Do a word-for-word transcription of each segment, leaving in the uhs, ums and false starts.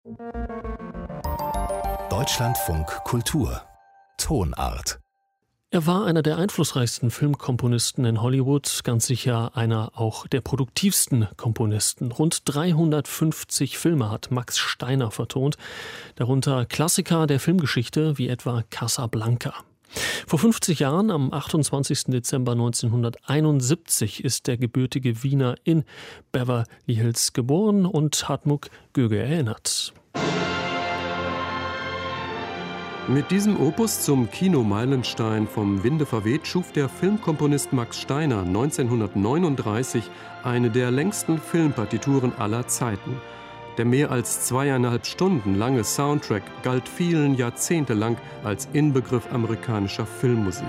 Deutschlandfunk Kultur Tonart. Er war einer der einflussreichsten Filmkomponisten in Hollywood, ganz sicher einer auch der produktivsten Komponisten. Rund dreihundertfünfzig Filme hat Max Steiner vertont, darunter Klassiker der Filmgeschichte wie etwa Casablanca. Vor fünfzig Jahren, am achtundzwanzigsten Dezember neunzehnhunderteinundsiebzig, ist der gebürtige Wiener in Beverly Hills geboren und Hartmut Göge erinnert. Mit diesem Opus zum Kino-Meilenstein vom Winde verweht schuf der Filmkomponist Max Steiner neunzehnhundertneununddreißig eine der längsten Filmpartituren aller Zeiten. Der mehr als zweieinhalb Stunden lange Soundtrack galt vielen Jahrzehnte lang als Inbegriff amerikanischer Filmmusik.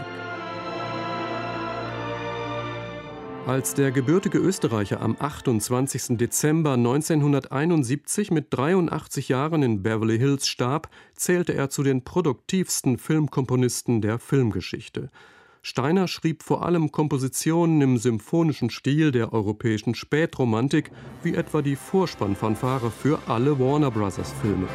Als der gebürtige Österreicher am achtundzwanzigsten Dezember neunzehnhunderteinundsiebzig mit dreiundachtzig Jahren in Beverly Hills starb, zählte er zu den produktivsten Filmkomponisten der Filmgeschichte. Steiner schrieb vor allem Kompositionen im symphonischen Stil der europäischen Spätromantik, wie etwa die Vorspannfanfare für alle Warner-Brothers-Filme.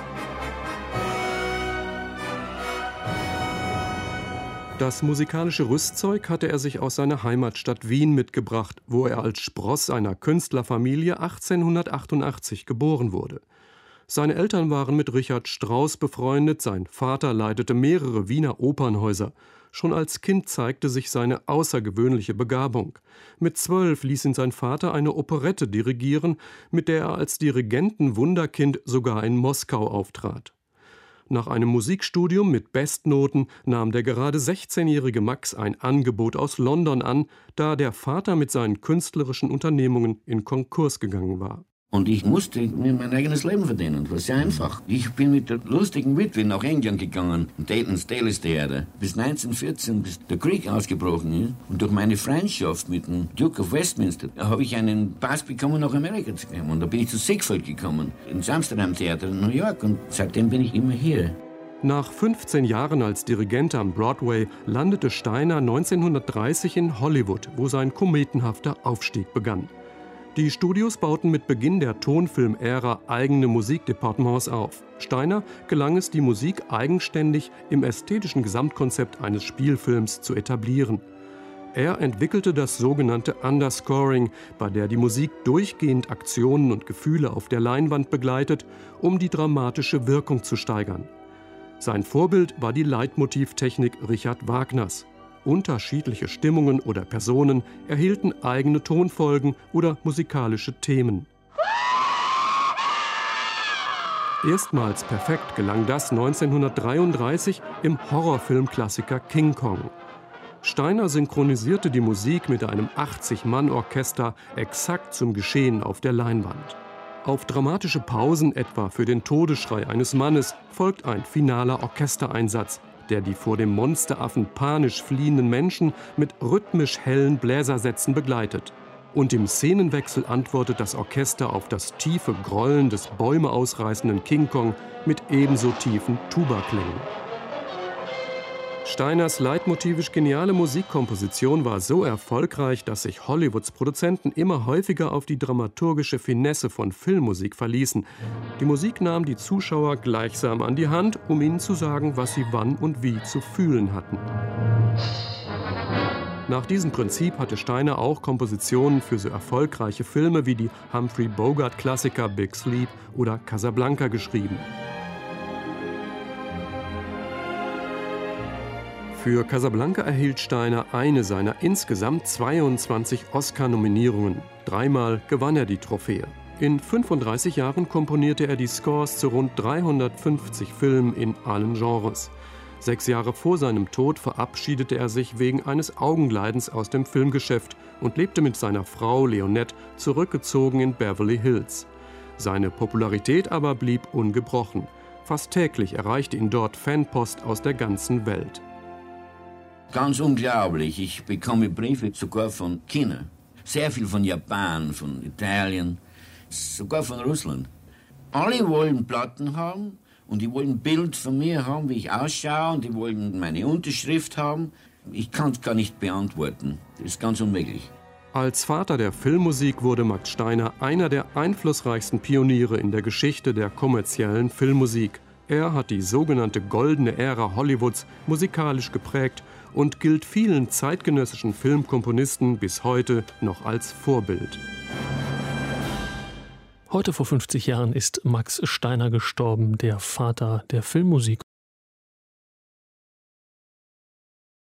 Das musikalische Rüstzeug hatte er sich aus seiner Heimatstadt Wien mitgebracht, wo er als Spross einer Künstlerfamilie achtzehnhundertachtundachtzig geboren wurde. Seine Eltern waren mit Richard Strauss befreundet, sein Vater leitete mehrere Wiener Opernhäuser. Schon als Kind zeigte sich seine außergewöhnliche Begabung. Mit zwölf ließ ihn sein Vater eine Operette dirigieren, mit der er als Dirigentenwunderkind sogar in Moskau auftrat. Nach einem Musikstudium mit Bestnoten nahm der gerade sechzehnjährige Max ein Angebot aus London an, da der Vater mit seinen künstlerischen Unternehmungen in Konkurs gegangen war. Und ich musste mir mein eigenes Leben verdienen. Das war sehr einfach. Ich bin mit der lustigen Witwe nach England gegangen, in Dayton's Dales Theater, bis neunzehnhundertvierzehn, bis der Krieg ausgebrochen ist. Und durch meine Freundschaft mit dem Duke of Westminster habe ich einen Pass bekommen, nach Amerika zu kommen. Und da bin ich zu Ziegfeld gekommen, ins Amsterdam Theater in New York. Und seitdem bin ich immer hier. Nach fünfzehn Jahren als Dirigent am Broadway landete Steiner neunzehnhundertdreißig in Hollywood, wo sein kometenhafter Aufstieg begann. Die Studios bauten mit Beginn der Tonfilmära eigene Musikdepartements auf. Steiner gelang es, die Musik eigenständig im ästhetischen Gesamtkonzept eines Spielfilms zu etablieren. Er entwickelte das sogenannte Underscoring, bei der die Musik durchgehend Aktionen und Gefühle auf der Leinwand begleitet, um die dramatische Wirkung zu steigern. Sein Vorbild war die Leitmotivtechnik Richard Wagners. Unterschiedliche Stimmungen oder Personen erhielten eigene Tonfolgen oder musikalische Themen. Erstmals perfekt gelang das neunzehnhundertdreiunddreißig im Horrorfilmklassiker King Kong. Steiner synchronisierte die Musik mit einem achtzig-Mann-Orchester exakt zum Geschehen auf der Leinwand. Auf dramatische Pausen, etwa für den Todesschrei eines Mannes, folgt ein finaler Orchestereinsatz, der die vor dem Monsteraffen panisch fliehenden Menschen mit rhythmisch hellen Bläsersätzen begleitet. Und im Szenenwechsel antwortet das Orchester auf das tiefe Grollen des Bäume ausreißenden King Kong mit ebenso tiefen Tubaklängen. Steiners leitmotivisch geniale Musikkomposition war so erfolgreich, dass sich Hollywoods Produzenten immer häufiger auf die dramaturgische Finesse von Filmmusik verließen. Die Musik nahm die Zuschauer gleichsam an die Hand, um ihnen zu sagen, was sie wann und wie zu fühlen hatten. Nach diesem Prinzip hatte Steiner auch Kompositionen für so erfolgreiche Filme wie die Humphrey Bogart-Klassiker Big Sleep oder Casablanca geschrieben. Für Casablanca erhielt Steiner eine seiner insgesamt zweiundzwanzig Oscar-Nominierungen. Dreimal gewann er die Trophäe. In fünfunddreißig Jahren komponierte er die Scores zu rund dreihundertfünfzig Filmen in allen Genres. Sechs Jahre vor seinem Tod verabschiedete er sich wegen eines Augenleidens aus dem Filmgeschäft und lebte mit seiner Frau Leonette zurückgezogen in Beverly Hills. Seine Popularität aber blieb ungebrochen. Fast täglich erreichte ihn dort Fanpost aus der ganzen Welt. Ganz unglaublich, ich bekomme Briefe sogar von China, sehr viel von Japan, von Italien, sogar von Russland. Alle wollen Platten haben und die wollen ein Bild von mir haben, wie ich ausschaue, und die wollen meine Unterschrift haben. Ich kann es gar nicht beantworten, das ist ganz unmöglich. Als Vater der Filmmusik wurde Max Steiner einer der einflussreichsten Pioniere in der Geschichte der kommerziellen Filmmusik. Er hat die sogenannte goldene Ära Hollywoods musikalisch geprägt und gilt vielen zeitgenössischen Filmkomponisten bis heute noch als Vorbild. Heute vor fünfzig Jahren ist Max Steiner gestorben, der Vater der Filmmusik.